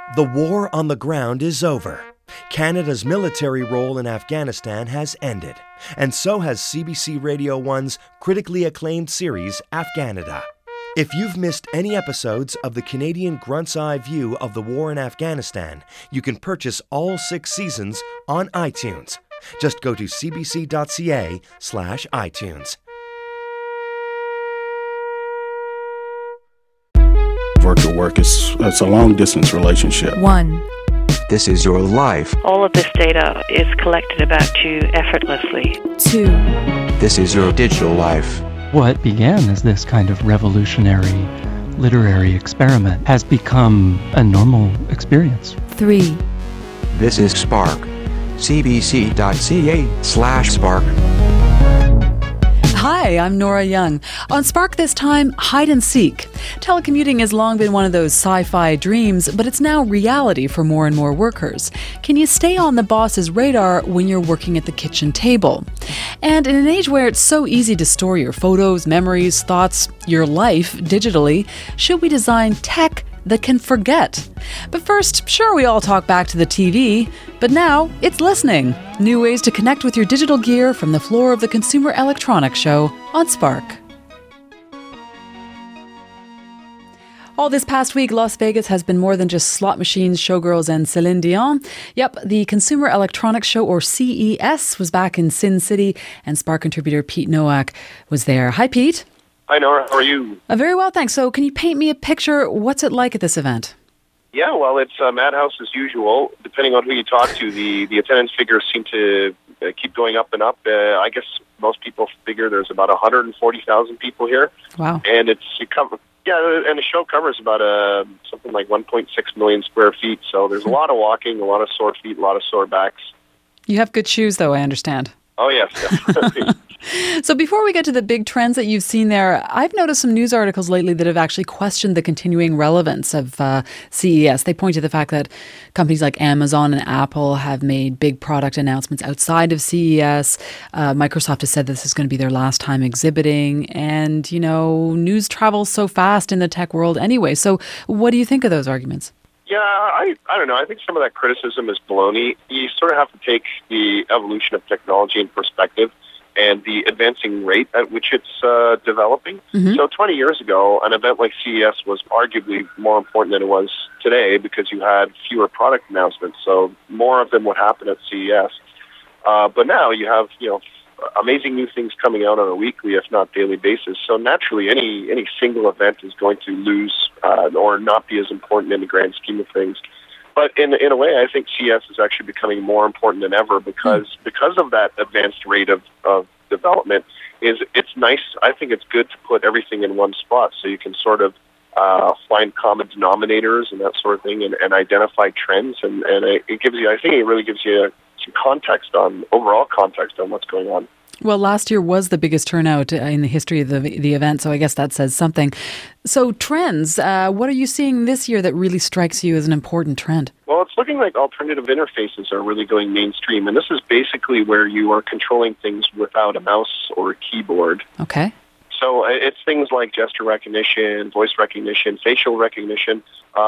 The war on the ground is over. Canada's military role in Afghanistan has ended, and so has CBC Radio 1's critically acclaimed series, Afghanida. If you've missed any episodes of the Canadian Grunt's Eye view of the war in Afghanistan, you can purchase all 6 seasons on iTunes. Just go to cbc.ca/iTunes. Virtual work it's a long-distance relationship. 1. This is your life. All of this data is collected about you effortlessly. 2. This is your digital life. What began as this kind of revolutionary literary experiment has become a normal experience. 3. This is Spark. cbc.ca/spark. Hi, I'm Nora Young. On Spark this time, hide and seek. Telecommuting has long been one of those sci-fi dreams, but it's now reality for more and more workers. Can you stay on the boss's radar when you're working at the kitchen table? And in an age where it's so easy to store your photos, memories, thoughts, your life digitally, should we design tech that can forget? But first, sure, we all talk back to the TV, but now it's listening. New ways to connect with your digital gear from the floor of the Consumer Electronics Show on Spark. All this past week, Las Vegas has been more than just slot machines, showgirls, and Celine Dion. Yep, the Consumer Electronics Show, or CES, was back in Sin City, and Spark contributor Pete Nowak was there. Hi, Pete. Hi, Nora. How are you? Very well, thanks. So can you paint me a picture? What's it like at this event? Yeah, well, it's a madhouse as usual. Depending on who you talk to, the attendance figures seem to keep going up and up. I guess most people figure there's about 140,000 people here. Wow. And and the show covers about something like 1.6 million square feet. So there's a lot of walking, a lot of sore feet, a lot of sore backs. You have good shoes, though, I understand. Oh, yes, definitely. So before we get to the big trends that you've seen there, I've noticed some news articles lately that have actually questioned the continuing relevance of CES. They point to the fact that companies like Amazon and Apple have made big product announcements outside of CES. Microsoft has said this is going to be their last time exhibiting. And, you know, news travels so fast in the tech world anyway. So what do you think of those arguments? Yeah, I don't know. I think some of that criticism is baloney. You sort of have to take the evolution of technology in perspective and the advancing rate at which it's developing. Mm-hmm. So 20 years ago, an event like CES was arguably more important than it was today because you had fewer product announcements, so more of them would happen at CES. But now you have, amazing new things coming out on a weekly, if not daily basis. So naturally, any single event is going to lose or not be as important in the grand scheme of things. But in a way, I think CES is actually becoming more important than ever because of that advanced rate of development. It's nice. I think it's good to put everything in one spot so you can sort of find common denominators and that sort of thing and identify trends. And it gives you, I think it really gives you some overall context on what's going on. Well, last year was the biggest turnout in the history of the event, so I guess that says something. So trends, what are you seeing this year that really strikes you as an important trend? Well, it's looking like alternative interfaces are really going mainstream, and this is basically where you are controlling things without a mouse or a keyboard. Okay. So it's things like gesture recognition, voice recognition, facial recognition.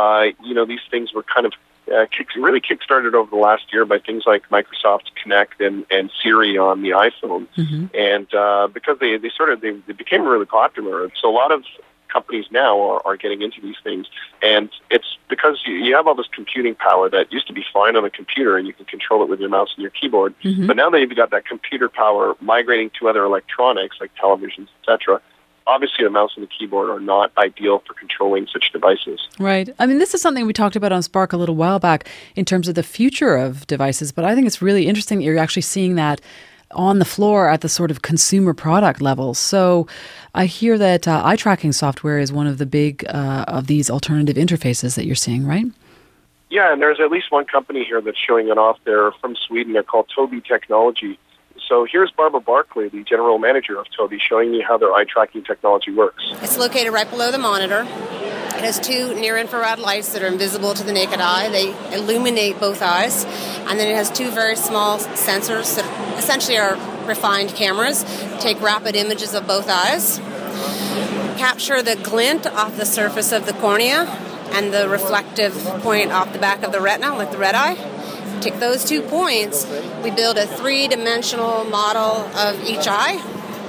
These things were kind of really kickstarted over the last year by things like Microsoft Connect and Siri on the iPhone. Mm-hmm. And because they became really popular. So a lot of companies now are getting into these things. And it's because you have all this computing power that used to be fine on a computer and you can control it with your mouse and your keyboard. Mm-hmm. But now that you've got that computer power migrating to other electronics like televisions, etc., obviously, the mouse and the keyboard are not ideal for controlling such devices. Right. I mean, this is something we talked about on Spark a little while back in terms of the future of devices, but I think it's really interesting that you're actually seeing that on the floor at the sort of consumer product level. So I hear that eye tracking software is one of the big of these alternative interfaces that you're seeing, right? Yeah, and there's at least one company here that's showing it off. They're from Sweden. They're called Tobii Technology. So here's Barbara Barkley, the general manager of Tobii, showing you how their eye tracking technology works. It's located right below the monitor. It has 2 near-infrared lights that are invisible to the naked eye. They illuminate both eyes. And then it has 2 very small sensors that essentially are refined cameras, take rapid images of both eyes, capture the glint off the surface of the cornea, and the reflective point off the back of the retina, like the red eye. Take those 2 points, we build a 3-dimensional model of each eye.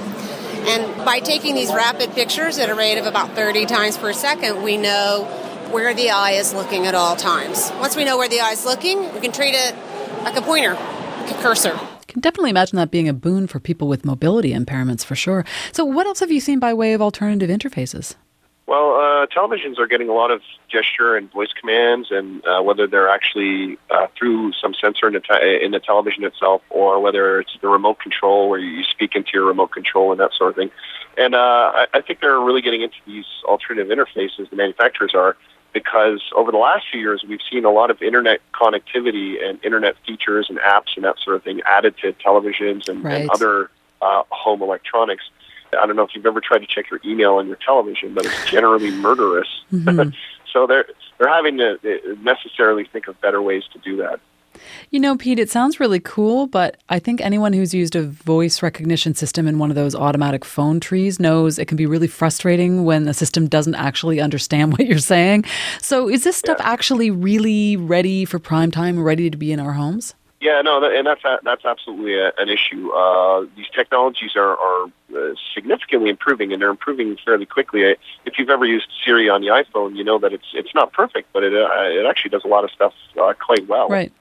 And by taking these rapid pictures at a rate of about 30 times per second, we know where the eye is looking at all times. Once we know where the eye is looking, we can treat it like a pointer, like a cursor. I can definitely imagine that being a boon for people with mobility impairments for sure. So what else have you seen by way of alternative interfaces? Well, televisions are getting a lot of gesture and voice commands, and whether they're actually through some sensor in the television itself, or whether it's the remote control where you speak into your remote control and that sort of thing. And I think they're really getting into these alternative interfaces, the manufacturers are, because over the last few years we've seen a lot of internet connectivity and internet features and apps and that sort of thing added to televisions and other home electronics. I don't know if you've ever tried to check your email on your television, but it's generally murderous. Mm-hmm. So they're having to necessarily think of better ways to do that. You know, Pete, it sounds really cool, but I think anyone who's used a voice recognition system in one of those automatic phone trees knows it can be really frustrating when the system doesn't actually understand what you're saying. So is this stuff actually really ready for prime time, ready to be in our homes? Yeah, no, and that's absolutely an issue. These technologies are significantly improving, and they're improving fairly quickly. If you've ever used Siri on the iPhone, you know that it's not perfect, but it actually does a lot of stuff quite well. Right.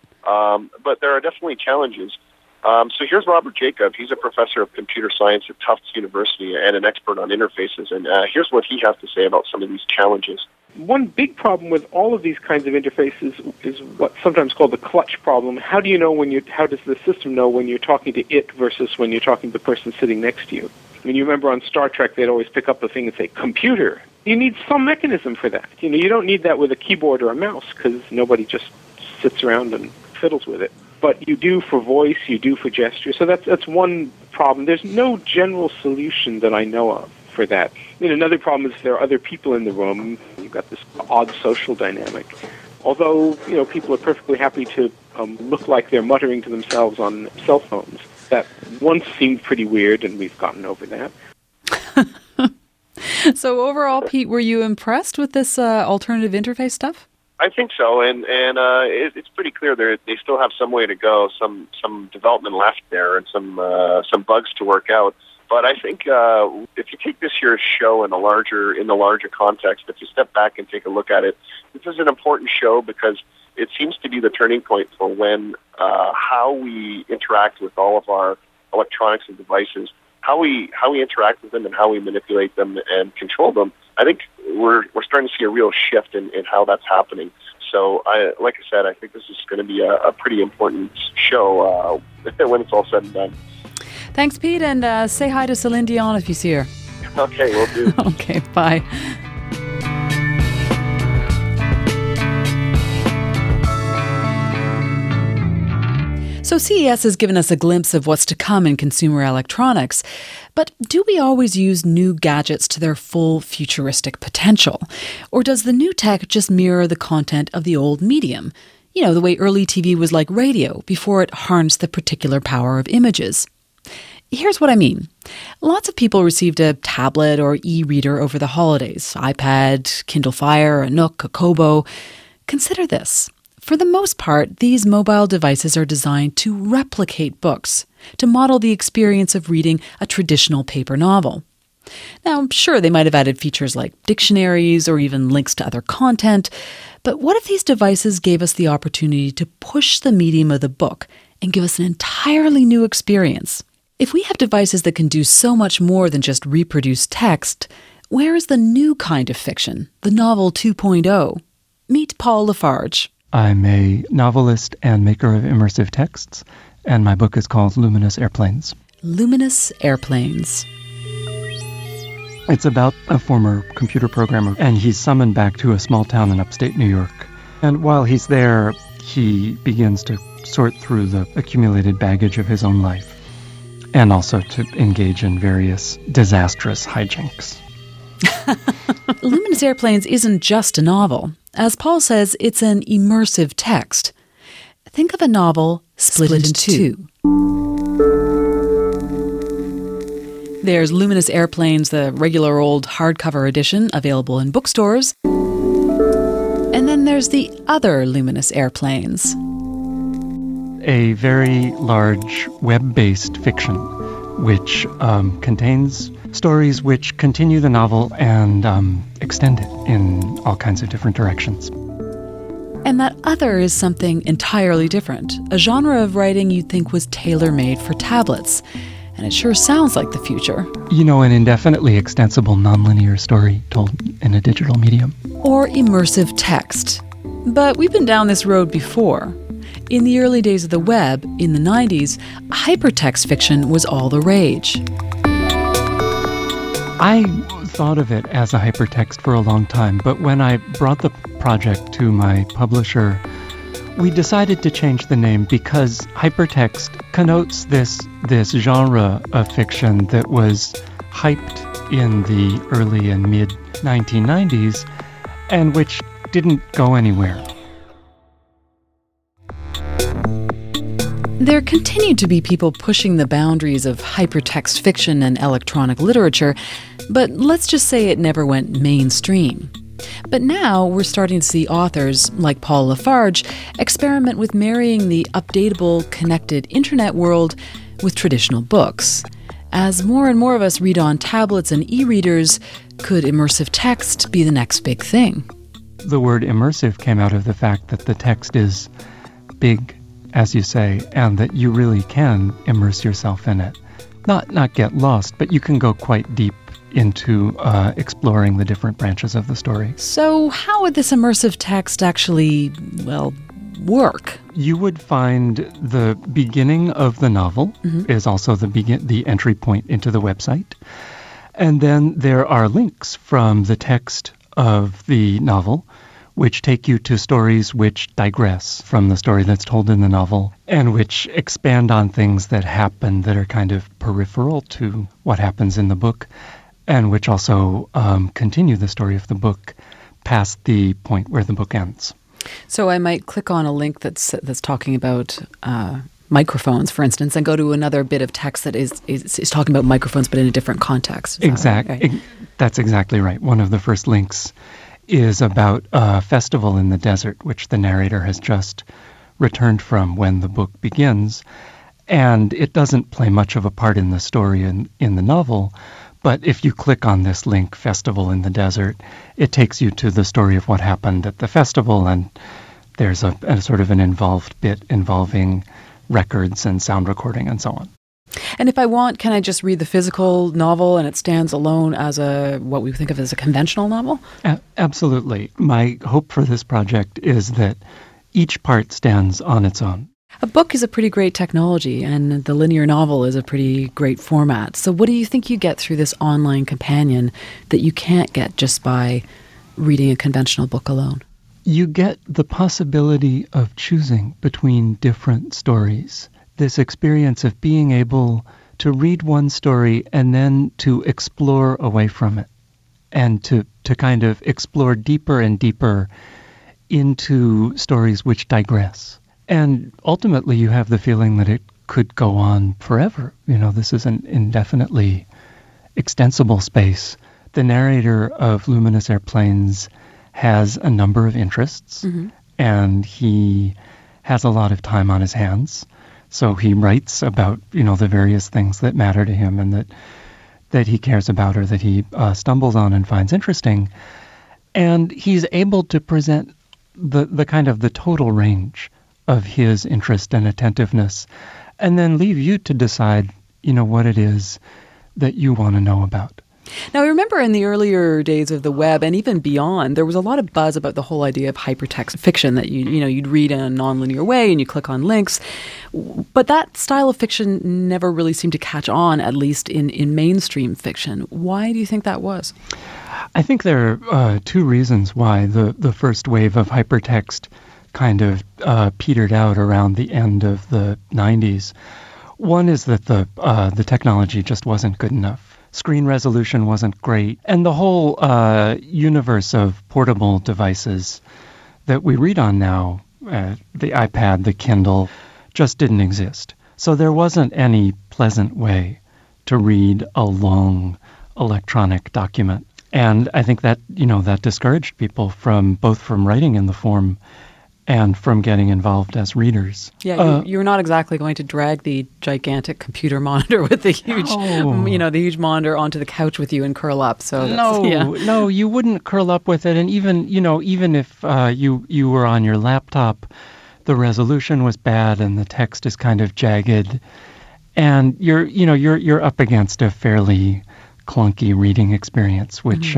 But there are definitely challenges. So here's Robert Jacob. He's a professor of computer science at Tufts University and an expert on interfaces. And here's what he has to say about some of these challenges. One big problem with all of these kinds of interfaces is what's sometimes called the clutch problem. How do you know how does the system know when you're talking to it versus when you're talking to the person sitting next to you? I mean, you remember on Star Trek, they'd always pick up the thing and say, computer. You need some mechanism for that. You know, you don't need that with a keyboard or a mouse because nobody just sits around and fiddles with it. But you do for voice, you do for gesture. So that's one problem. There's no general solution that I know of for that. I mean, another problem is if there are other people in the room, you've got this odd social dynamic. Although, you know, people are perfectly happy to look like they're muttering to themselves on cell phones. That once seemed pretty weird, and we've gotten over that. So overall, Pete, were you impressed with this alternative interface stuff? I think so, and it's pretty clear they still have some way to go, some development left there, and some bugs to work out. But I think if you take this year's show in the larger context, if you step back and take a look at it, this is an important show because it seems to be the turning point for when how we interact with all of our electronics and devices, how we interact with them and how we manipulate them and control them. I think we're starting to see a real shift in how that's happening. So, like I said, I think this is going to be a pretty important show when it's all said and done. Thanks, Pete, and say hi to Celine Dion if you see her. Okay, will do. Okay, bye. So CES has given us a glimpse of what's to come in consumer electronics. But do we always use new gadgets to their full futuristic potential? Or does the new tech just mirror the content of the old medium? You know, the way early TV was like radio before it harnessed the particular power of images. Here's what I mean. Lots of people received a tablet or e-reader over the holidays. iPad, Kindle Fire, a Nook, a Kobo. Consider this. For the most part, these mobile devices are designed to replicate books, to model the experience of reading a traditional paper novel. Now, sure, they might have added features like dictionaries or even links to other content, but what if these devices gave us the opportunity to push the medium of the book and give us an entirely new experience? If we have devices that can do so much more than just reproduce text, where is the new kind of fiction, the novel 2.0? Meet Paul Lafarge. I'm a novelist and maker of immersive texts, and my book is called Luminous Airplanes. Luminous Airplanes. It's about a former computer programmer, and he's summoned back to a small town in upstate New York. And while he's there, he begins to sort through the accumulated baggage of his own life, and also to engage in various disastrous hijinks. Luminous Airplanes isn't just a novel. As Paul says, it's an immersive text. Think of a novel split into two. There's Luminous Airplanes, the regular old hardcover edition, available in bookstores. And then there's the other luminous airplanes. A very large web-based fiction which contains stories which continue the novel and extend it in all kinds of different directions. And that other is something entirely different, a genre of writing you'd think was tailor-made for tablets. And it sure sounds like the future. You know, an indefinitely extensible nonlinear story told in a digital medium. Or immersive text. But we've been down this road before. In the early days of the web, in the 90s, hypertext fiction was all the rage. I thought of it as a hypertext for a long time, but when I brought the project to my publisher, we decided to change the name because hypertext connotes this genre of fiction that was hyped in the early and mid 1990s and which didn't go anywhere. There continued to be people pushing the boundaries of hypertext fiction and electronic literature, but let's just say it never went mainstream. But now we're starting to see authors, like Paul Lafarge, experiment with marrying the updatable, connected internet world with traditional books. As more and more of us read on tablets and e-readers, could immersive text be the next big thing? The word immersive came out of the fact that the text is big, as you say, and that you really can immerse yourself in it. Not get lost, but you can go quite deep into exploring the different branches of the story. So how would this immersive text actually, work? You would find the beginning of the novel is also the entry point into the website. And then there are links from the text of the novel which take you to stories which digress from the story that's told in the novel and which expand on things that happen that are kind of peripheral to what happens in the book, and which also continue the story of the book past the point where the book ends. So I might click on a link that's talking about microphones, for instance, and go to another bit of text that is talking about microphones but in a different context. Exactly. Right? That's exactly right. One of the first links is about a festival in the desert, which the narrator has just returned from when the book begins. And it doesn't play much of a part in the story in the novel, but if you click on this link, Festival in the Desert, it takes you to the story of what happened at the festival, and there's a sort of an involved bit involving records and sound recording and so on. And if I want, can I just read the physical novel and it stands alone as what we think of as a conventional novel? Absolutely. My hope for this project is that each part stands on its own. A book is a pretty great technology, and the linear novel is a pretty great format. So what do you think you get through this online companion that you can't get just by reading a conventional book alone? You get the possibility of choosing between different stories. This experience of being able to read one story and then to explore away from it, and to kind of explore deeper and deeper into stories which digress. And ultimately you have the feeling that it could go on forever. You know, this is an indefinitely extensible space. The narrator of Luminous Airplanes has a number of interests, and he has a lot of time on his hands. So he writes about, the various things that matter to him and that he cares about or that he stumbles on and finds interesting. And he's able to present the kind of the total range of his interest and attentiveness, and then leave you to decide, what it is that you want to know about. Now, I remember in the earlier days of the web and even beyond, there was a lot of buzz about the whole idea of hypertext fiction, that you'd read in a nonlinear way and you click on links. But that style of fiction never really seemed to catch on, at least in mainstream fiction. Why do you think that was? I think there are two reasons why the first wave of hypertext kind of petered out around the end of the 90s. One is that the technology just wasn't good enough. Screen resolution wasn't great, and the whole universe of portable devices that we read on now, the iPad, the Kindle, just didn't exist. So there wasn't any pleasant way to read a long electronic document. And I think that, that discouraged people from writing in the form and from getting involved as readers. Yeah, you're not exactly going to drag the gigantic computer monitor with the huge, the huge monitor onto the couch with you and curl up. So no, you wouldn't curl up with it. And even if you were on your laptop, the resolution was bad and the text is kind of jagged, and you're up against a fairly clunky reading experience, which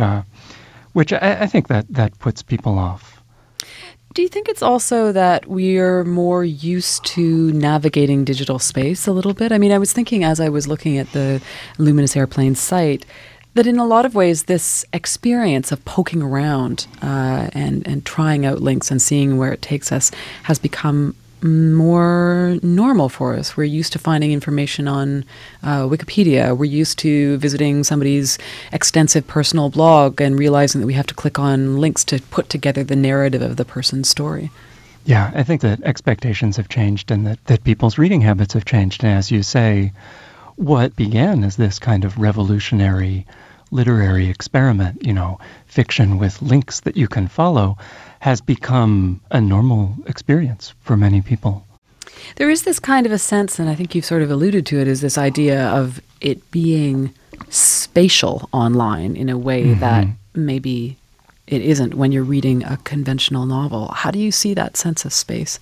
I think that puts people off. Do you think it's also that we're more used to navigating digital space a little bit? I mean, I was thinking as I was looking at the Luminous Airplanes site that in a lot of ways this experience of poking around and trying out links and seeing where it takes us has become more normal for us. We're used to finding information on Wikipedia. We're used to visiting somebody's extensive personal blog and realizing that we have to click on links to put together the narrative of the person's story. Yeah, I think that expectations have changed and that people's reading habits have changed. And as you say, what began as this kind of revolutionary literary experiment, fiction with links that you can follow, has become a normal experience for many people. There is this kind of a sense, and I think you've sort of alluded to it, is this idea of it being spatial online in a way that maybe it isn't when you're reading a conventional novel. How do you see that sense of space?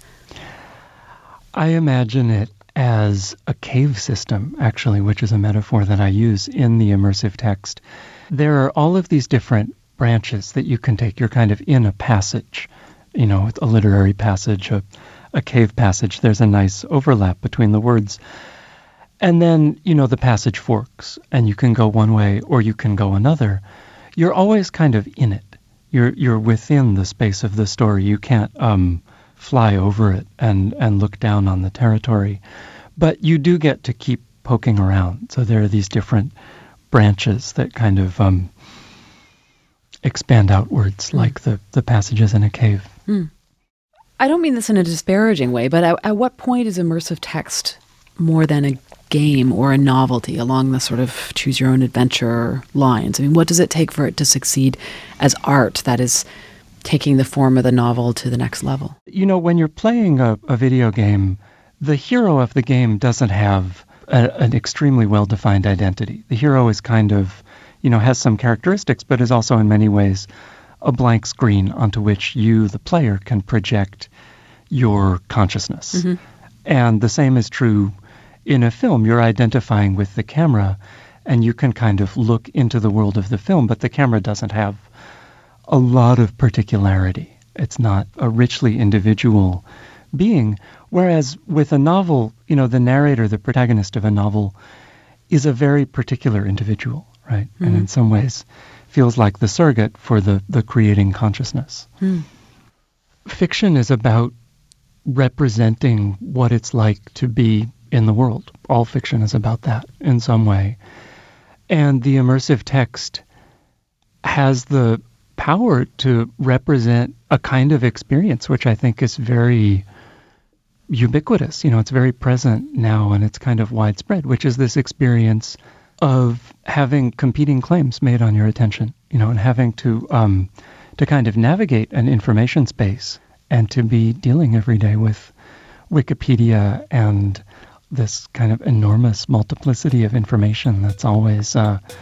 I imagine it as a cave system, actually, which is a metaphor that I use in the immersive text. There are all of these different branches that you can take. You're kind of in a passage, a literary passage, a cave passage. There's a nice overlap between the words. And then, the passage forks, and you can go one way or you can go another. You're always kind of in it. You're within the space of the story. You can't fly over it and look down on the territory. But you do get to keep poking around. So there are these different branches that kind of expand outwards like the passages in a cave. I don't mean this in a disparaging way, but at what point is immersive text more than a game or a novelty along the sort of choose your own adventure lines? I mean, what does it take for it to succeed as art that is taking the form of the novel to the next level? When you're playing a video game, the hero of the game doesn't have an extremely well-defined identity. The hero is kind of, has some characteristics, but is also in many ways a blank screen onto which you, the player, can project your consciousness. And the same is true in a film. You're identifying with the camera, and you can kind of look into the world of the film, but the camera doesn't have a lot of particularity. It's not a richly individual being. Whereas with a novel, the narrator, the protagonist of a novel, is a very particular individual, right? And in some ways feels like the surrogate for the creating consciousness. Fiction is about representing what it's like to be in the world. All fiction is about that in some way. And the immersive text has the power to represent a kind of experience, which I think is very ubiquitous. It's very present now and it's kind of widespread, which is this experience of having competing claims made on your attention, and having to kind of navigate an information space and to be dealing every day with Wikipedia and this kind of enormous multiplicity of information that's always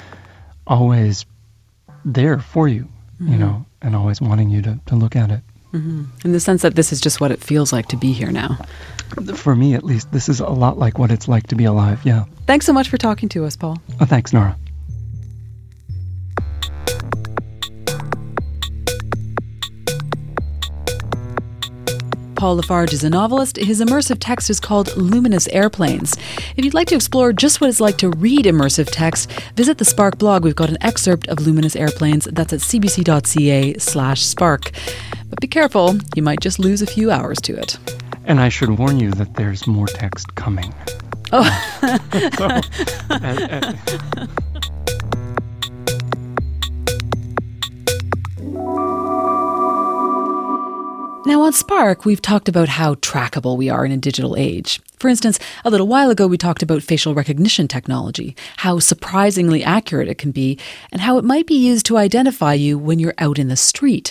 there for you, and always wanting you to look at it. In the sense that this is just what it feels like to be here now. For me, at least, this is a lot like what it's like to be alive, yeah. Thanks so much for talking to us, Paul. Oh, thanks, Nora. Paul Lafarge is a novelist. His immersive text is called Luminous Airplanes. If you'd like to explore just what it's like to read immersive text, visit the Spark blog. We've got an excerpt of Luminous Airplanes. That's at cbc.ca/spark. But be careful, you might just lose a few hours to it. And I should warn you that there's more text coming. Oh. Now on Spark, we've talked about how trackable we are in a digital age. For instance, a little while ago we talked about facial recognition technology, how surprisingly accurate it can be, and how it might be used to identify you when you're out in the street.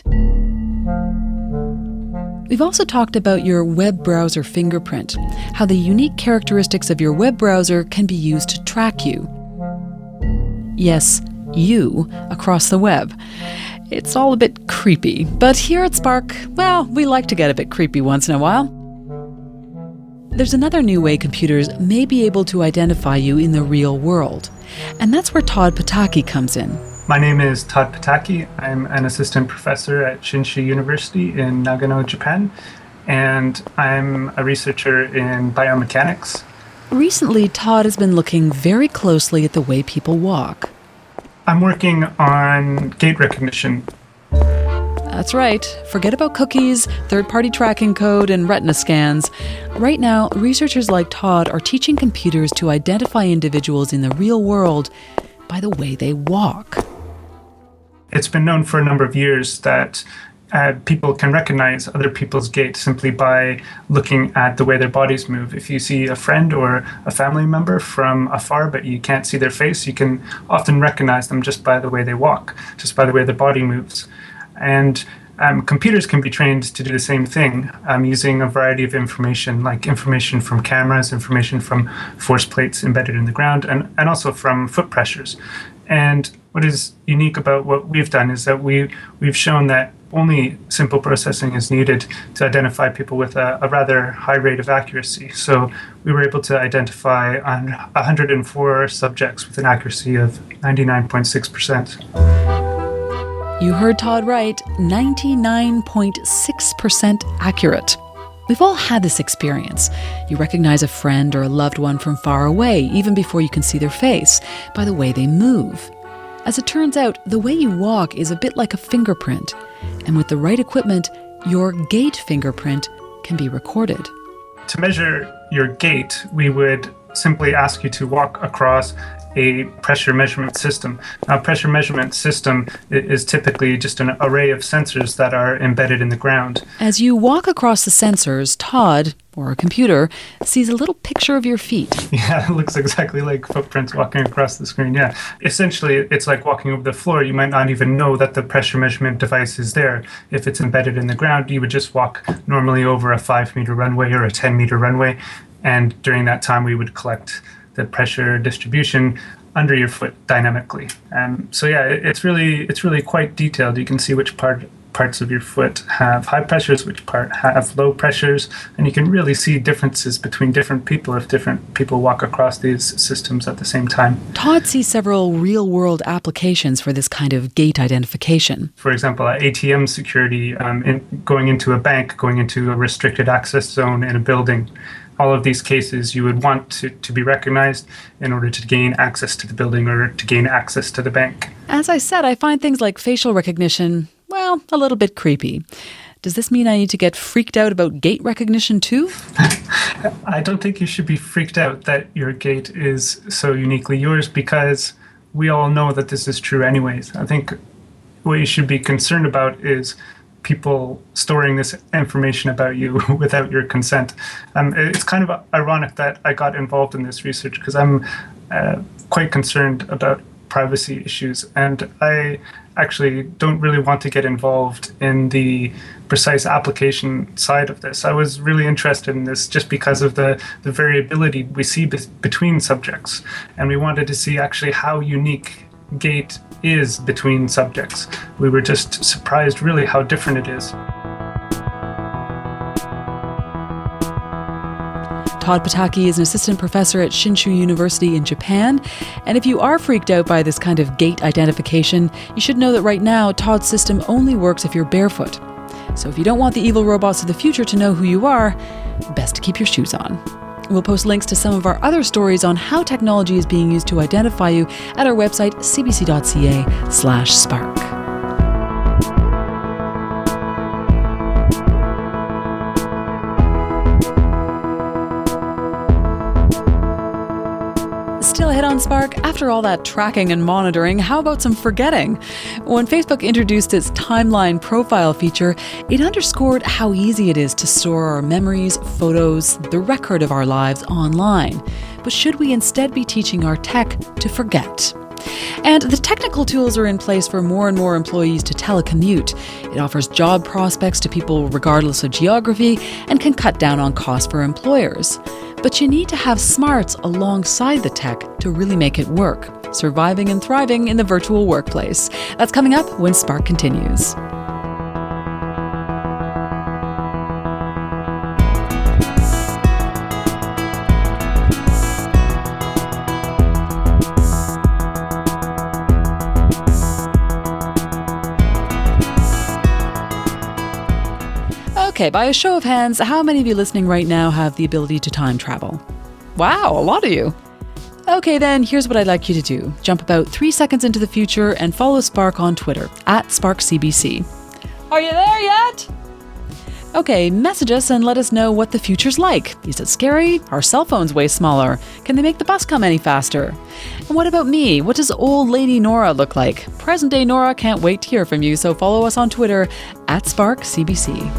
We've also talked about your web browser fingerprint, how the unique characteristics of your web browser can be used to track you. Yes, you across the web. It's all a bit creepy, but here at Spark, well, we like to get a bit creepy once in a while. There's another new way computers may be able to identify you in the real world, and that's where Todd Pataki comes in. My name is Todd Pataki. I'm an assistant professor at Shinshu University in Nagano, Japan, and I'm a researcher in biomechanics. Recently, Todd has been looking very closely at the way people walk. I'm working on gait recognition. That's right. Forget about cookies, third-party tracking code, and retina scans. Right now, researchers like Todd are teaching computers to identify individuals in the real world by the way they walk. It's been known for a number of years that people can recognize other people's gait simply by looking at the way their bodies move. If you see a friend or a family member from afar but you can't see their face, you can often recognize them just by the way they walk, just by the way their body moves. And computers can be trained to do the same thing using a variety of information, like information from cameras, information from force plates embedded in the ground, and also from foot pressures. And what is unique about what we've done is that we've shown that only simple processing is needed to identify people with a rather high rate of accuracy. So we were able to identify 104 subjects with an accuracy of 99.6%. You heard Todd right, 99.6% accurate. We've all had this experience. You recognize a friend or a loved one from far away, even before you can see their face, by the way they move. As it turns out, the way you walk is a bit like a fingerprint, and with the right equipment, your gait fingerprint can be recorded. To measure your gait, we would simply ask you to walk across a pressure measurement system. A pressure measurement system is typically just an array of sensors that are embedded in the ground. As you walk across the sensors, Todd, or a computer, sees a little picture of your feet. Yeah, it looks exactly like footprints walking across the screen, yeah. Essentially, it's like walking over the floor. You might not even know that the pressure measurement device is there. If it's embedded in the ground, you would just walk normally over a 5-meter runway or a 10-meter runway, and during that time, we would collect the pressure distribution under your foot dynamically. So yeah, it's really quite detailed. You can see which parts of your foot have high pressures, which part have low pressures, and you can really see differences between different people if different people walk across these systems at the same time. Todd sees several real-world applications for this kind of gait identification. For example, ATM security, going into a bank, going into a restricted access zone in a building. All of these cases you would want to be recognized in order to gain access to the building or to gain access to the bank. As I said, I find things like facial recognition, well, a little bit creepy. Does this mean I need to get freaked out about gait recognition too? I don't think you should be freaked out that your gait is so uniquely yours, because we all know that this is true anyways. I think what you should be concerned about is people storing this information about you without your consent. It's kind of ironic that I got involved in this research because I'm quite concerned about privacy issues, and I actually don't really want to get involved in the precise application side of this. I was really interested in this just because of the variability we see between subjects, and we wanted to see actually how unique gait is between subjects. We were just surprised really how different it is. Todd Pataki is an assistant professor at Shinshu University in Japan. And if you are freaked out by this kind of gait identification, you should know that right now Todd's system only works if you're barefoot. So if you don't want the evil robots of the future to know who you are, best to keep your shoes on. We'll post links to some of our other stories on how technology is being used to identify you at our website, cbc.ca/spark. Still ahead on Spark, after all that tracking and monitoring, how about some forgetting? When Facebook introduced its timeline profile feature, it underscored how easy it is to store our memories, photos, the record of our lives online. But should we instead be teaching our tech to forget? And the technical tools are in place for more and more employees to telecommute. It offers job prospects to people regardless of geography and can cut down on costs for employers. But you need to have smarts alongside the tech to really make it work, surviving and thriving in the virtual workplace. That's coming up when Spark continues. Okay, by a show of hands, how many of you listening right now have the ability to time travel? Wow, a lot of you. Okay, then here's what I'd like you to do. Jump about 3 seconds into the future and follow Spark on Twitter, @SparkCBC. Are you there yet? Okay, message us and let us know what the future's like. Is it scary? Are cell phones way smaller? Can they make the bus come any faster? And what about me? What does old lady Nora look like? Present day Nora can't wait to hear from you, so follow us on Twitter, @SparkCBC.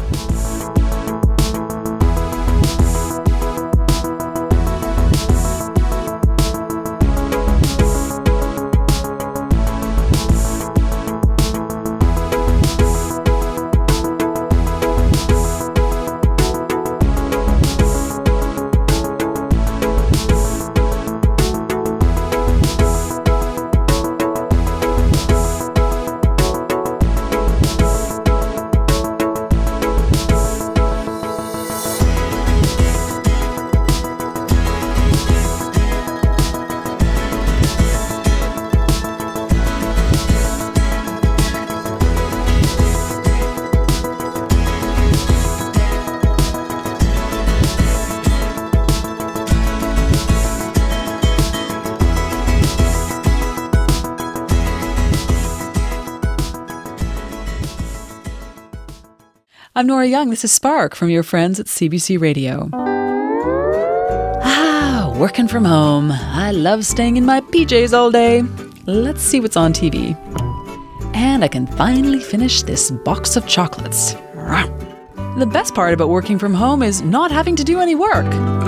I'm Nora Young. This is Spark from your friends at CBC Radio. Working from home. I love staying in my PJs all day. Let's see what's on TV. And I can finally finish this box of chocolates. The best part about working from home is not having to do any work.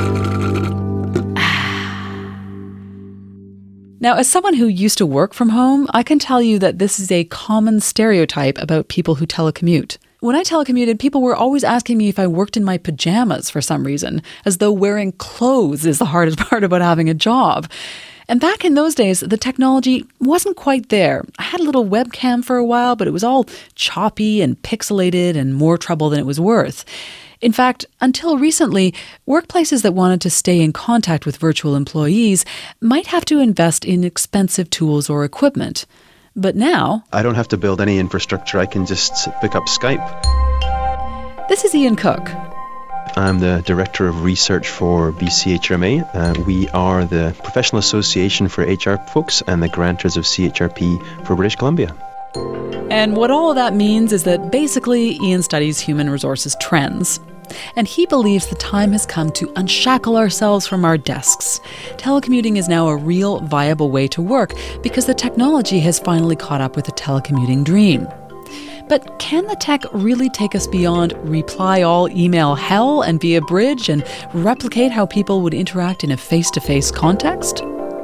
Now, as someone who used to work from home, I can tell you that this is a common stereotype about people who telecommute. When I telecommuted, people were always asking me if I worked in my pajamas for some reason, as though wearing clothes is the hardest part about having a job. And back in those days, the technology wasn't quite there. I had a little webcam for a while, but it was all choppy and pixelated and more trouble than it was worth. In fact, until recently, workplaces that wanted to stay in contact with virtual employees might have to invest in expensive tools or equipment. But now, I don't have to build any infrastructure. I can just pick up Skype. This is Ian Cook. I'm the Director of Research for BCHRMA. We are the professional association for HR folks and the grantors of CHRP for British Columbia. And what all of that means is that basically Ian studies human resources trends. And he believes the time has come to unshackle ourselves from our desks. Telecommuting is now a real viable way to work because the technology has finally caught up with the telecommuting dream. But can the tech really take us beyond reply-all email hell and be a bridge and replicate how people would interact in a face-to-face context?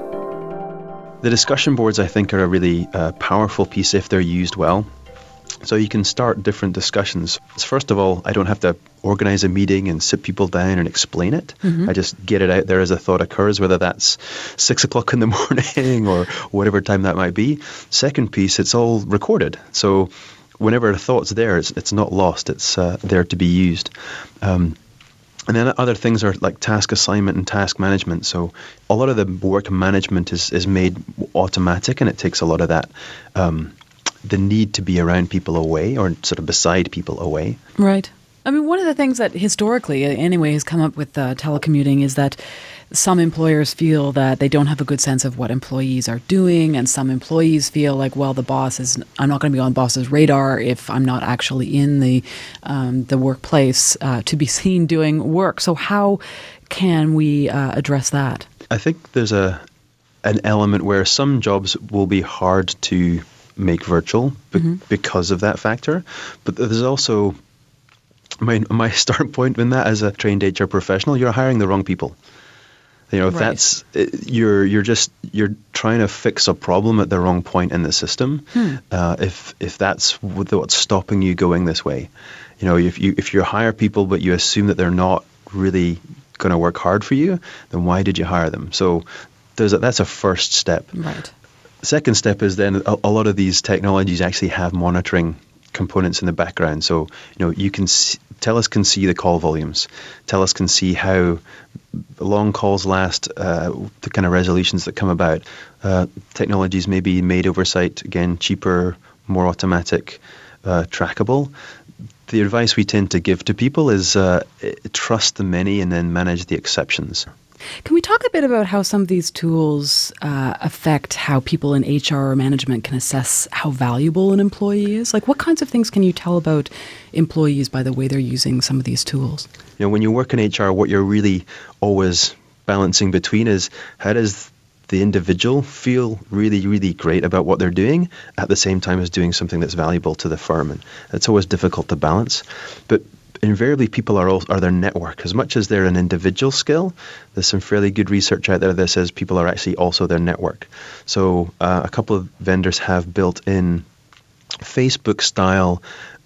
The discussion boards, I think, are a really powerful piece if they're used well. So you can start different discussions. First of all, I don't have to organize a meeting and sit people down and explain it. I just get it out there as a thought occurs, whether that's 6 o'clock in the morning or whatever time that might be. Second piece, it's all recorded. So whenever a thought's there, it's not lost. It's there to be used. And then other things are like task assignment and task management. So a lot of the work management is made automatic, and it takes a lot of that the need to be around people away or sort of beside people away. Right. I mean, one of the things that historically, anyway, has come up with telecommuting is that some employers feel that they don't have a good sense of what employees are doing, and some employees feel like, well, I'm not going to be on boss's radar if I'm not actually in the workplace to be seen doing work. So how can we address that? I think there's a an element where some jobs will be hard to make virtual because of that factor. But there's also my start point in that as a trained HR professional, you're hiring the wrong people. You know, if that's you're trying to fix a problem at the wrong point in the system. If that's what's stopping you going this way, you know, if you hire people but you assume that they're not really going to work hard for you, then why did you hire them? So that's a first step. Right. Second step is then a lot of these technologies actually have monitoring components in the background. So, you know, you can TELUS can see the call volumes. TELUS can see how long calls last, the kind of resolutions that come about. Technologies may be made oversight, again, cheaper, more automatic, trackable. The advice we tend to give to people is trust the many and then manage the exceptions. Can we talk a bit about how some of these tools affect how people in HR or management can assess how valuable an employee is? Like, what kinds of things can you tell about employees by the way they're using some of these tools? You know, when you work in HR, what you're really always balancing between is how does the individual feel really, really great about what they're doing at the same time as doing something that's valuable to the firm. And it's always difficult to balance. But invariably, people are their network. As much as they're an individual skill, there's some fairly good research out there that says people are actually also their network. So a couple of vendors have built in Facebook-style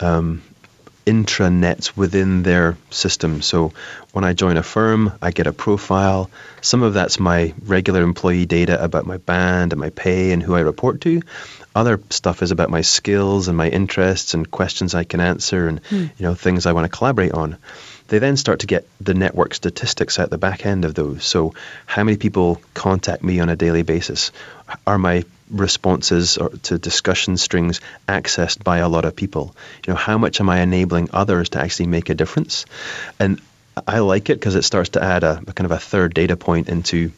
intranets within their system. So when I join a firm, I get a profile. Some of that's my regular employee data about my band and my pay and who I report to. Other stuff is about my skills and my interests and questions I can answer and you know, things I want to collaborate on. They then start to get the network statistics at the back end of those. So how many people contact me on a daily basis? Are my responses to discussion strings accessed by a lot of people? You know, how much am I enabling others to actually make a difference? And I like it because it starts to add a kind of a third data point into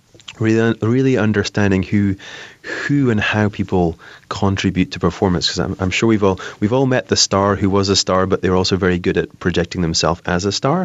really understanding who and how people contribute to performance. Because I'm sure we've all met the star who was a star, but they're also very good at projecting themselves as a star.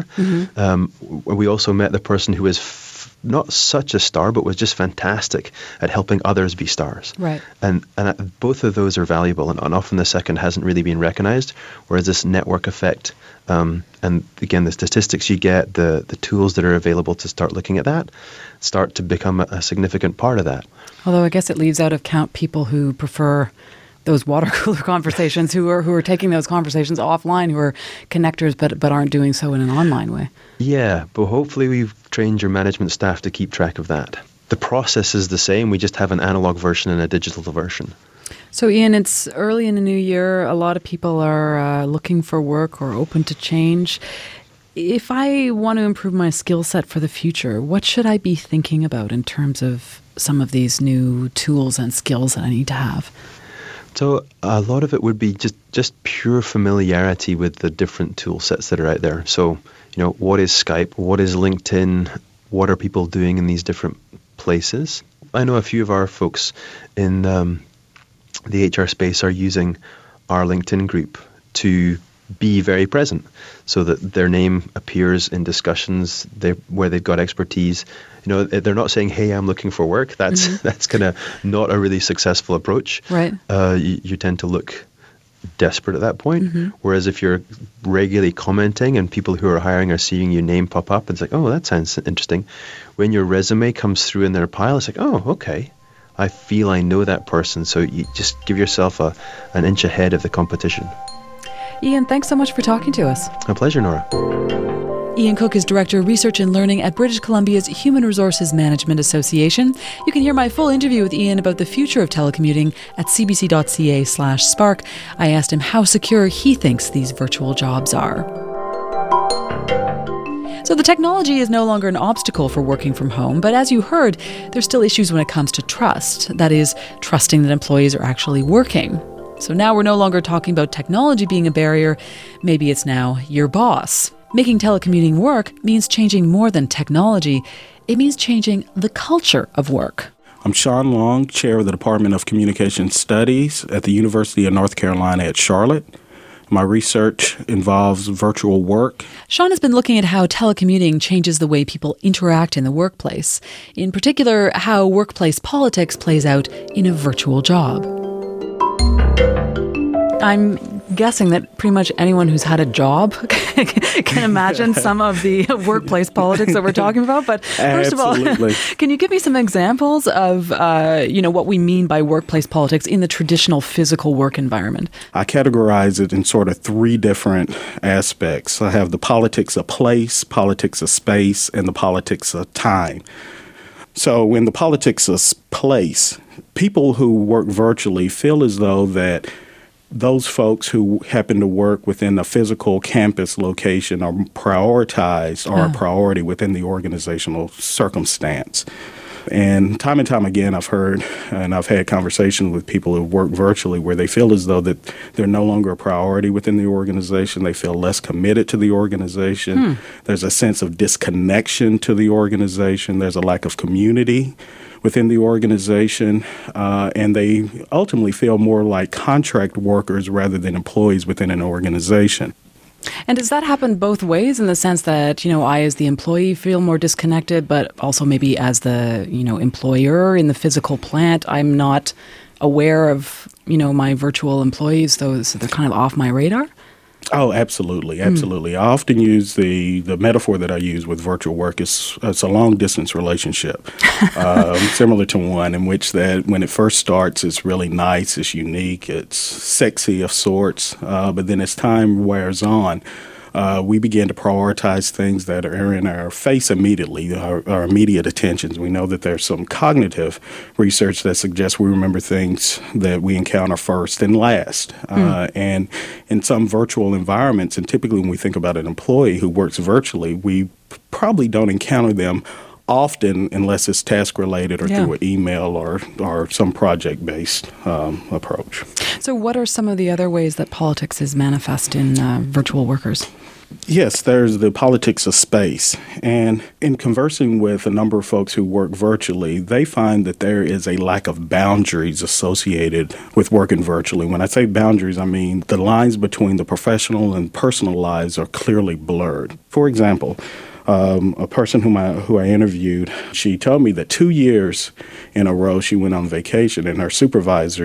We also met the person who was not such a star, but was just fantastic at helping others be stars. Right. And both of those are valuable, and often the second hasn't really been recognized, whereas this network effect, and again, the statistics you get, the tools that are available to start looking at that, start to become a significant part of that. Although I guess it leaves out of count people who prefer those water cooler conversations, who are taking those conversations offline, who are connectors but aren't doing so in an online way. Yeah, but hopefully we've trained your management staff to keep track of that. The process is the same, we just have an analog version and a digital version. So Ian, it's early in the new year. A lot of people are looking for work or open to change. If I want to improve my skill set for the future, what should I be thinking about in terms of some of these new tools and skills that I need to have? So a lot of it would be just pure familiarity with the different tool sets that are out there. So, you know, what is Skype? What is LinkedIn? What are people doing in these different places? I know a few of our folks in the HR space are using our LinkedIn group to be very present so that their name appears in discussions where they've got expertise. You know, they're not saying, hey, I'm looking for work. That's kind of not a really successful approach. Right. You tend to look desperate at that point. Whereas if you're regularly commenting and people who are hiring are seeing your name pop up, it's like, oh, that sounds interesting. When your resume comes through in their pile, it's like, oh, okay. I feel I know that person. So you just give yourself an inch ahead of the competition. Ian, thanks so much for talking to us. A pleasure, Nora. Ian Cook is Director of Research and Learning at British Columbia's Human Resources Management Association. You can hear my full interview with Ian about the future of telecommuting at cbc.ca/spark. I asked him how secure he thinks these virtual jobs are. So the technology is no longer an obstacle for working from home, but as you heard, there's still issues when it comes to trust. That is, trusting that employees are actually working. So now we're no longer talking about technology being a barrier. Maybe it's now your boss. Making telecommuting work means changing more than technology. It means changing the culture of work. I'm Sean Long, chair of the Department of Communication Studies at the University of North Carolina at Charlotte. My research involves virtual work. Sean has been looking at how telecommuting changes the way people interact in the workplace. In particular, how workplace politics plays out in a virtual job. I'm guessing that pretty much anyone who's had a job can imagine some of the workplace politics that we're talking about. But first of all, can you give me some examples of what we mean by workplace politics in the traditional physical work environment? I categorize it in sort of three different aspects. I have the politics of place, politics of space, and the politics of time. So in the politics of place, people who work virtually feel as though that those folks who happen to work within a physical campus location are prioritized or a priority within the organizational circumstance. And time again, I've heard and I've had conversations with people who work virtually where they feel as though that they're no longer a priority within the organization. They feel less committed to the organization. There's a sense of disconnection to the organization. There's a lack of community within the organization, and they ultimately feel more like contract workers rather than employees within an organization. And does that happen both ways in the sense that, I as the employee feel more disconnected, but also maybe as the, employer in the physical plant, I'm not aware of, my virtual employees, so they're kind of off my radar? Oh, absolutely. Absolutely. I often use the metaphor that I use with virtual work is it's a long-distance relationship, similar to one in which that when it first starts, it's really nice, it's unique, it's sexy of sorts, but then as time wears on, we begin to prioritize things that are in our face immediately, our immediate attentions. We know that there's some cognitive research that suggests we remember things that we encounter first and last. And in some virtual environments, and typically when we think about an employee who works virtually, we probably don't encounter them often unless it's task-related or through an email or some project-based approach. So what are some of the other ways that politics is manifest in virtual workers? Yes, there's the politics of space. And in conversing with a number of folks who work virtually, they find that there is a lack of boundaries associated with working virtually. When I say boundaries, I mean the lines between the professional and personal lives are clearly blurred. For example, a person who I interviewed, she told me that 2 years in a row she went on vacation, and her supervisor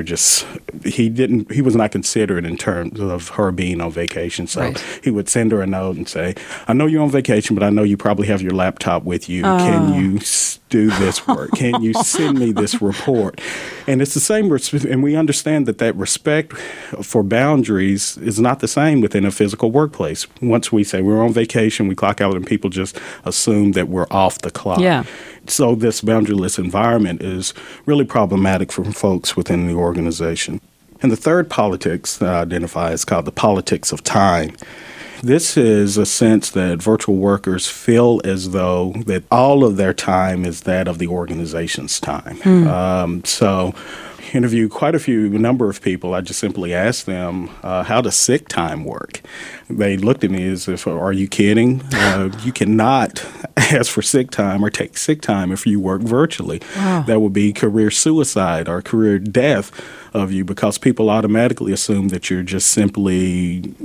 he was not considerate in terms of her being on vacation. So he would send her a note and say, I know you're on vacation, but I know you probably have your laptop with you. Can you do this work? Can you send me this report? And it's the same, and we understand that respect for boundaries is not the same within a physical workplace. Once we say we're on vacation, we clock out and people just assume that we're off the clock. Yeah. So this boundaryless environment is really problematic for folks within the organization. And the third politics that I identify is called the politics of time. This is a sense that virtual workers feel as though that all of their time is that of the organization's time. So interviewed quite a number of people. I just simply asked them, how does sick time work? They looked at me as if, are you kidding? You cannot ask for sick time or take sick time if you work virtually. Wow. That would be career suicide or career death of you, because people automatically assume that you're just simply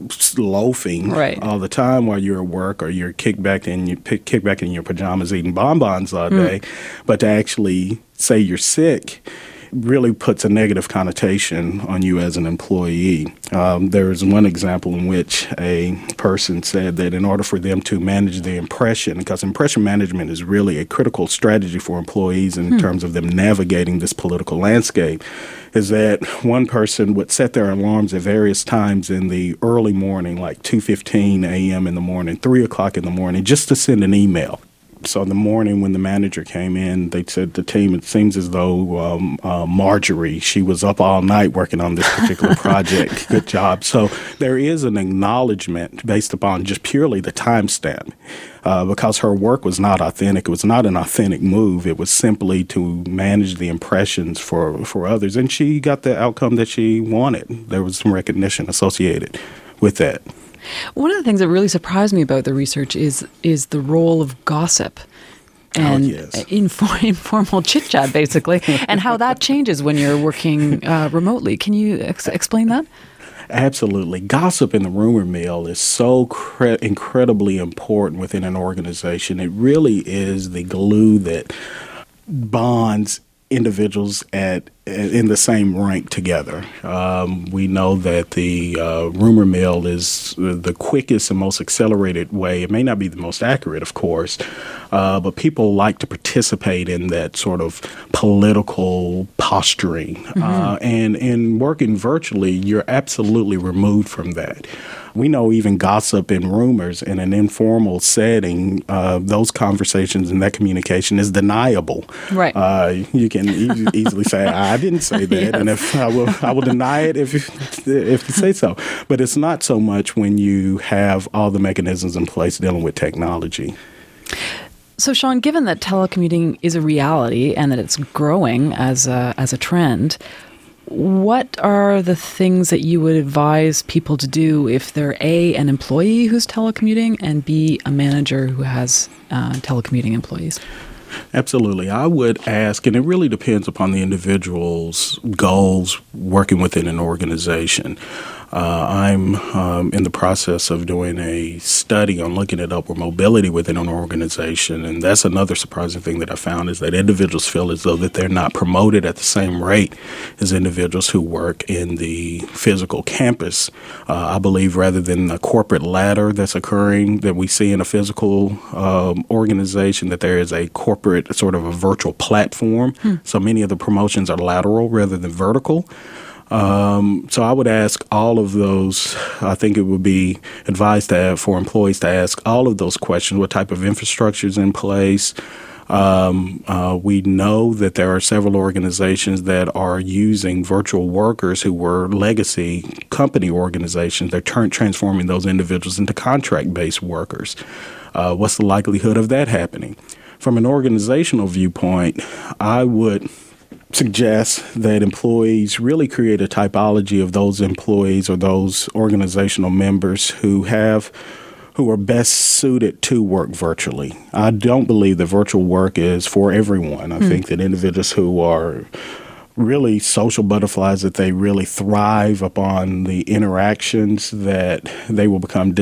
loafing all the time while you're at work, or you're kicked back in your pajamas eating bonbons all day. But to actually say you're sick really puts a negative connotation on you as an employee. There is one example in which a person said that in order for them to manage the impression, because impression management is really a critical strategy for employees in terms of them navigating this political landscape, is that one person would set their alarms at various times in the early morning, like 2:15 a.m. in the morning, 3 o'clock in the morning, just to send an email. So in the morning when the manager came in, they said to the team, it seems as though Marjorie, she was up all night working on this particular project. Good job. So there is an acknowledgement based upon just purely the timestamp, because her work was not authentic. It was not an authentic move. It was simply to manage the impressions for others. And she got the outcome that she wanted. There was some recognition associated with that. One of the things that really surprised me about the research is the role of gossip and informal chit-chat, basically, and how that changes when you're working remotely. Can you explain that? Absolutely. Gossip in the rumor mill is so incredibly important within an organization. It really is the glue that bonds individuals in the same rank together. We know that the rumor mill is the quickest and most accelerated way. It may not be the most accurate, of course, but people like to participate in that sort of political posturing. And in working virtually, you're absolutely removed from that. We know even gossip and rumors in an informal setting, those conversations and that communication is deniable. Right. You can easily say, I didn't say that, yes. And if I will deny it if you say so. But it's not so much when you have all the mechanisms in place dealing with technology. So, Sean, given that telecommuting is a reality and that it's growing as a trend, what are the things that you would advise people to do if they're A, an employee who's telecommuting, and B, a manager who has telecommuting employees? Absolutely. I would ask, and it really depends upon the individual's goals working within an organization. I'm in the process of doing a study on looking at upward mobility within an organization, and that's another surprising thing that I found is that individuals feel as though that they're not promoted at the same rate as individuals who work in the physical campus. I believe rather than the corporate ladder that's occurring that we see in a physical organization, that there is a corporate sort of a virtual platform. So many of the promotions are lateral rather than vertical. So I would ask all of those, I think it would be advised for employees to ask all of those questions. What type of infrastructure is in place? We know that there are several organizations that are using virtual workers who were legacy company organizations. They're transforming those individuals into contract-based workers. What's the likelihood of that happening? From an organizational viewpoint, I would suggest that employees really create a typology of those employees or those organizational members who are best suited to work virtually. I don't believe that virtual work is for everyone. I think that individuals who are really social butterflies, that they really thrive upon the interactions, that they will become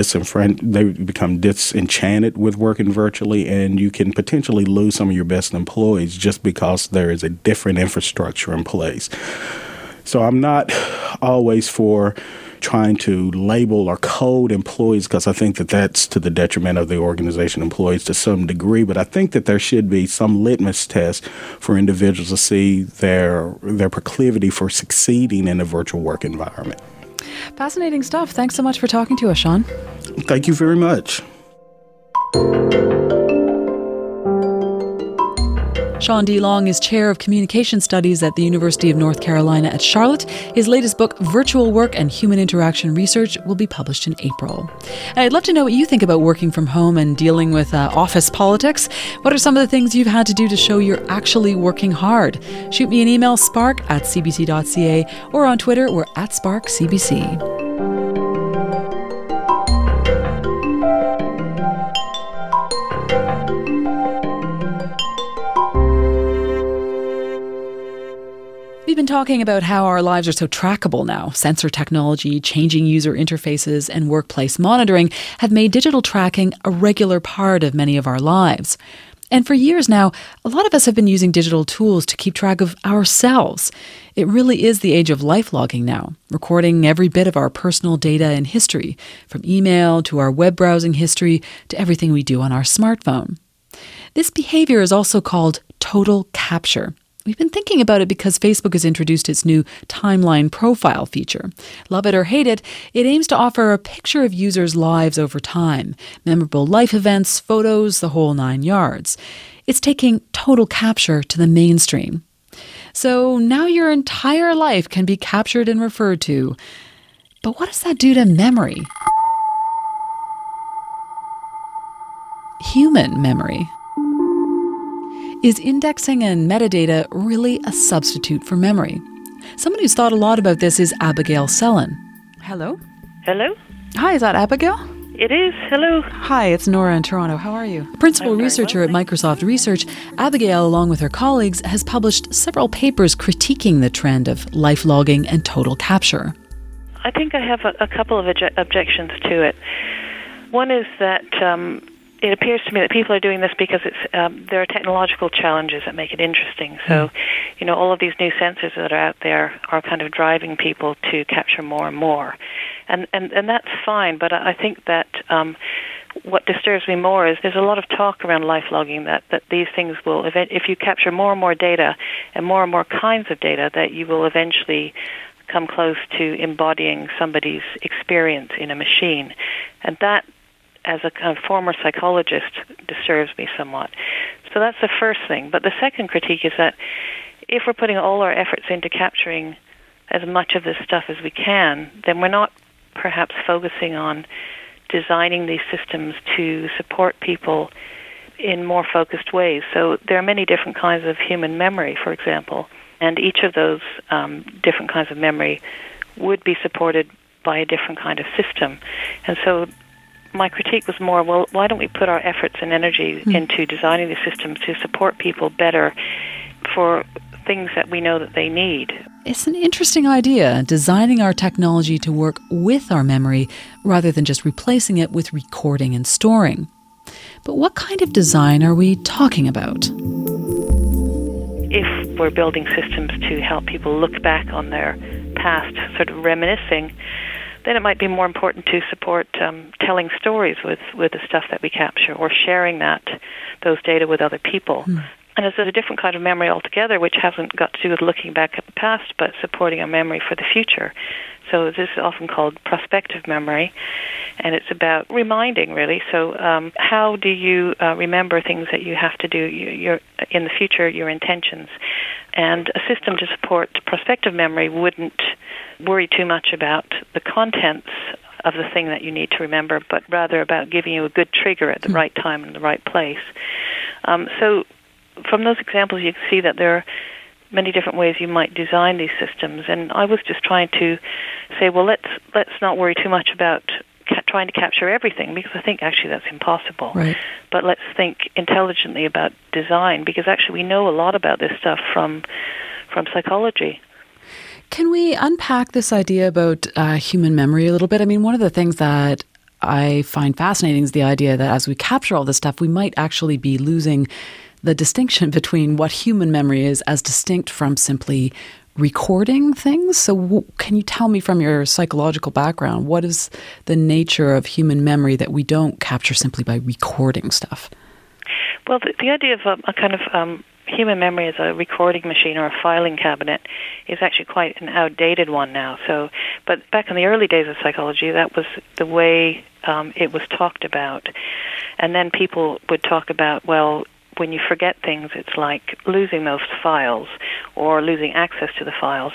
disenchanted with working virtually, and you can potentially lose some of your best employees just because there is a different infrastructure in place. So I'm not always for trying to label or code employees, because I think that that's to the detriment of the organization employees to some degree. But I think that there should be some litmus test for individuals to see their proclivity for succeeding in a virtual work environment. Fascinating stuff. Thanks so much for talking to us, Sean. Thank you very much. Sean D. Long is Chair of Communication Studies at the University of North Carolina at Charlotte. His latest book, Virtual Work and Human Interaction Research, will be published in April. And I'd love to know what you think about working from home and dealing with office politics. What are some of the things you've had to do to show you're actually working hard? Shoot me an email, spark@cbc.ca, or on Twitter, we're @SparkCBC. We've been talking about how our lives are so trackable now. Sensor technology, changing user interfaces, and workplace monitoring have made digital tracking a regular part of many of our lives. And for years now, a lot of us have been using digital tools to keep track of ourselves. It really is the age of life logging now, recording every bit of our personal data and history, from email to our web browsing history to everything we do on our smartphone. This behavior is also called total capture. We've been thinking about it because Facebook has introduced its new timeline profile feature. Love it or hate it, it aims to offer a picture of users' lives over time, memorable life events, photos, the whole 9 yards. It's taking total capture to the mainstream. So now your entire life can be captured and referred to. But what does that do to memory? Human memory. Is indexing and metadata really a substitute for memory? Someone who's thought a lot about this is Abigail Sellon. Hello? Hello? Hi, is that Abigail? It is. Hello. Hi, it's Nora in Toronto. How are you? Principal researcher at Microsoft Research, Abigail, along with her colleagues, has published several papers critiquing the trend of life logging and total capture. I think I have a couple of objections to it. One is that it appears to me that people are doing this because there are technological challenges that make it interesting. So, all of these new sensors that are out there are kind of driving people to capture more and more. And that's fine, but I think that what disturbs me more is there's a lot of talk around life logging that these things will, if you capture more and more data and more kinds of data, that you will eventually come close to embodying somebody's experience in a machine. And that, as a kind of former psychologist, disturbs me somewhat. So that's the first thing. But the second critique is that if we're putting all our efforts into capturing as much of this stuff as we can, then we're not perhaps focusing on designing these systems to support people in more focused ways. So there are many different kinds of human memory, for example, and each of those different kinds of memory would be supported by a different kind of system. And so my critique was more, well, why don't we put our efforts and energy into designing the systems to support people better for things that we know that they need? It's an interesting idea, designing our technology to work with our memory rather than just replacing it with recording and storing. But what kind of design are we talking about? If we're building systems to help people look back on their past, sort of reminiscing, then it might be more important to support telling stories with the stuff that we capture, or sharing those data with other people. And it's a different kind of memory altogether, which hasn't got to do with looking back at the past, but supporting a memory for the future. So this is often called prospective memory, and it's about reminding, really. So how do you remember things that you have to do in the future, your intentions? And a system to support prospective memory wouldn't worry too much about the contents of the thing that you need to remember, but rather about giving you a good trigger at the right time and the right place. So from those examples, you can see that there are many different ways you might design these systems. And I was just trying to say, well, let's not worry too much about trying to capture everything, because I think actually that's impossible. Right. But let's think intelligently about design, because actually we know a lot about this stuff from psychology. Can we unpack this idea about human memory a little bit? I mean, one of the things that I find fascinating is the idea that as we capture all this stuff, we might actually be losing the distinction between what human memory is as distinct from simply recording things. So can you tell me from your psychological background, what is the nature of human memory that we don't capture simply by recording stuff? Well, the idea of a kind of human memory as a recording machine or a filing cabinet is actually quite an outdated one now. But back in the early days of psychology, that was the way it was talked about. And then people would talk about, well, when you forget things, it's like losing those files or losing access to the files.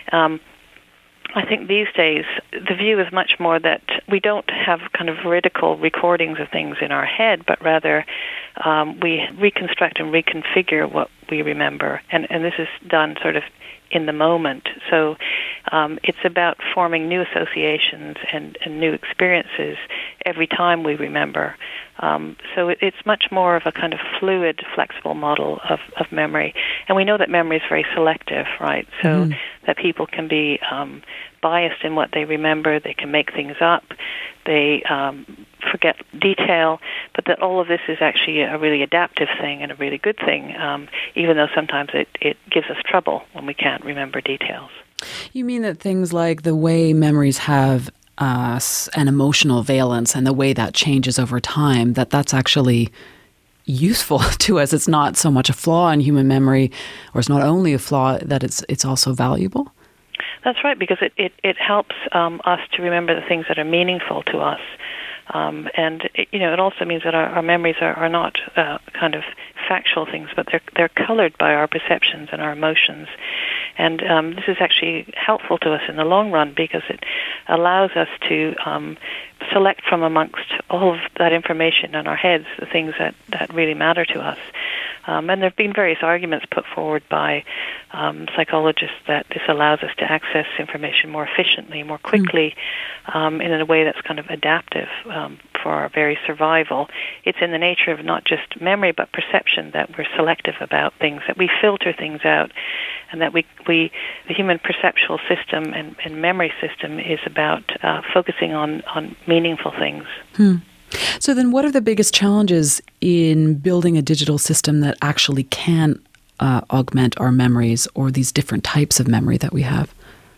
I think these days the view is much more that we don't have kind of veridical recordings of things in our head, but rather we reconstruct and reconfigure what we remember. And this is done sort of in the moment. So it's about forming new associations and new experiences every time we remember. So it's much more of a kind of fluid, flexible model of memory. And we know that memory is very selective, right? So that people can be biased in what they remember, they can make things up, they forget detail, but that all of this is actually a really adaptive thing and a really good thing, even though sometimes it gives us trouble when we can't remember details. You mean that things like the way memories have an emotional valence and the way that changes over time, that's actually useful to us. It's not so much a flaw in human memory, or it's not only a flaw, that it's also valuable? That's right, because it helps us to remember the things that are meaningful to us. And it also means that our memories are not kind of factual things, but they're colored by our perceptions and our emotions. And this is actually helpful to us in the long run, because it allows us to select from amongst all of that information in our heads the things that really matter to us. And there have been various arguments put forward by psychologists that this allows us to access information more efficiently, more quickly, in a way that's kind of adaptive for our very survival. It's in the nature of not just memory but perception that we're selective about things, that we filter things out, and that the human perceptual system and memory system is about focusing on meaningful things. So then what are the biggest challenges in building a digital system that actually can augment our memories or these different types of memory that we have?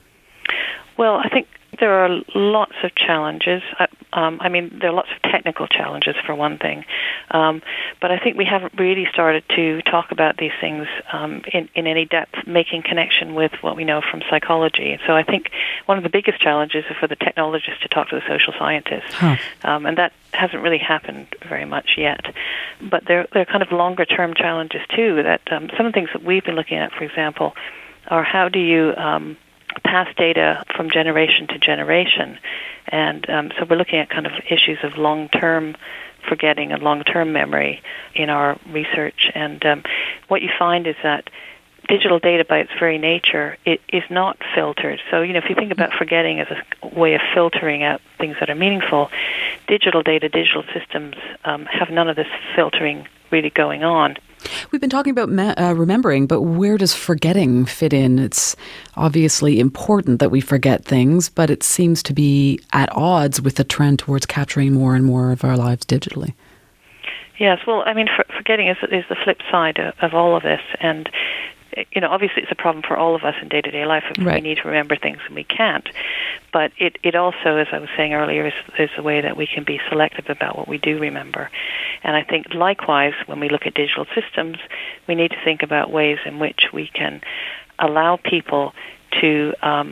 Well, I think there are lots of challenges. There are lots of technical challenges, for one thing. But I think we haven't really started to talk about these things in any depth, making connection with what we know from psychology. So I think one of the biggest challenges is for the technologists to talk to the social scientists. And that hasn't really happened very much yet. But there are kind of longer-term challenges, too, that some of the things that we've been looking at, for example, are how do you pass data from generation to generation. And so we're looking at kind of issues of long-term forgetting and long-term memory in our research. And what you find is that digital data by its very nature, it is not filtered. So, if you think about forgetting as a way of filtering out things that are meaningful, digital data, digital systems have none of this filtering really going on. We've been talking about remembering, but where does forgetting fit in? It's obviously important that we forget things, but it seems to be at odds with the trend towards capturing more and more of our lives digitally. Yes, well, forgetting is the flip side of all of this, and obviously it's a problem for all of us in day-to-day life if we need to remember things and we can't. But it also, as I was saying earlier, is a way that we can be selective about what we do remember. And I think likewise, when we look at digital systems, we need to think about ways in which we can allow people to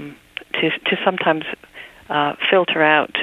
sometimes filter out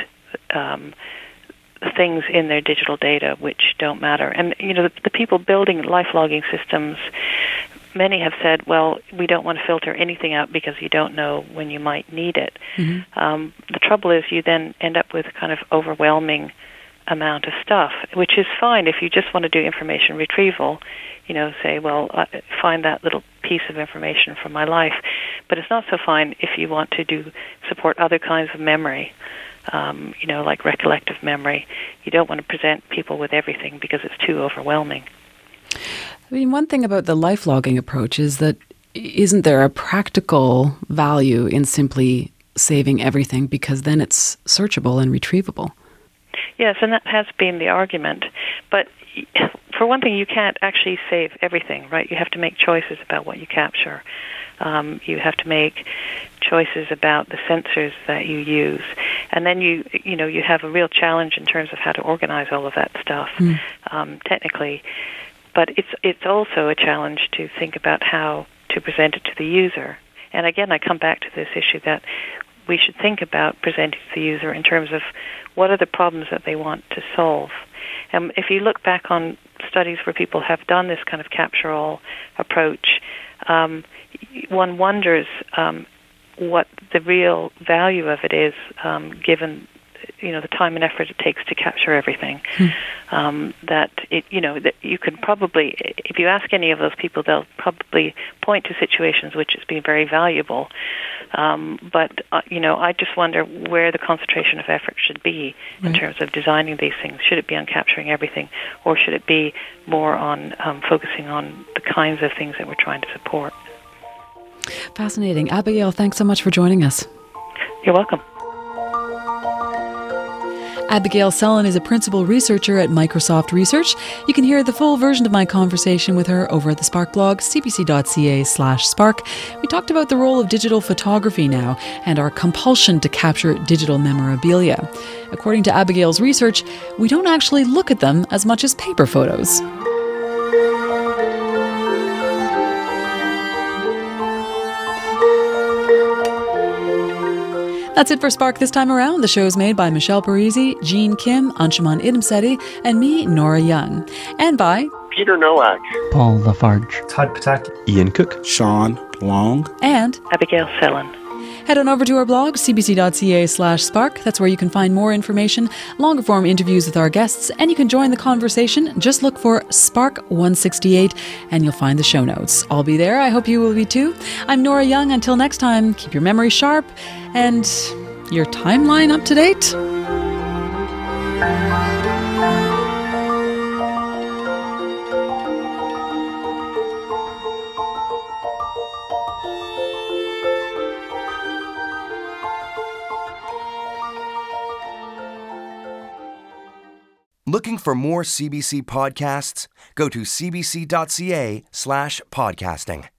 things in their digital data which don't matter. And the people building life logging systems, many have said, well, we don't want to filter anything out because you don't know when you might need it. The trouble is you then end up with kind of overwhelming amount of stuff, which is fine if you just want to do information retrieval, say, well, find that little piece of information from my life. But it's not so fine if you want to support other kinds of memory, like recollective memory. You don't want to present people with everything because it's too overwhelming. One thing about the life logging approach is that isn't there a practical value in simply saving everything because then it's searchable and retrievable? Yes, and that has been the argument. But for one thing, you can't actually save everything, right? You have to make choices about what you capture. You have to make choices about the sensors that you use. And then you have a real challenge in terms of how to organize all of that stuff technically. But it's also a challenge to think about how to present it to the user. And again, I come back to this issue that we should think about presenting to the user in terms of what are the problems that they want to solve. And if you look back on studies where people have done this kind of capture-all approach, one wonders what the real value of it is, given the time and effort it takes to capture everything. That you could probably, if you ask any of those people, they'll probably point to situations which has been very valuable. But I just wonder where the concentration of effort should be in terms of designing these things. Should it be on capturing everything, or should it be more on focusing on the kinds of things that we're trying to support? Fascinating. Abigail, thanks so much for joining us. You're welcome. Abigail Sellon is a principal researcher at Microsoft Research. You can hear the full version of my conversation with her over at the Spark blog, cbc.ca/spark. We talked about the role of digital photography now and our compulsion to capture digital memorabilia. According to Abigail's research, we don't actually look at them as much as paper photos. That's it for Spark this time around. The show is made by Michelle Parisi, Jean Kim, Anshuman Idemseti, and me, Nora Young. And by Peter Nowak, Paul Lafarge, Todd Pataki, Ian Cook, Sean Long, and Abigail Sellon. Head on over to our blog, cbc.ca/spark. That's where you can find more information, longer form interviews with our guests, and you can join the conversation. Just look for Spark 168 and you'll find the show notes. I'll be there. I hope you will be too. I'm Nora Young. Until next time, keep your memory sharp and your timeline up to date. Looking for more CBC podcasts? Go to cbc.ca/podcasting.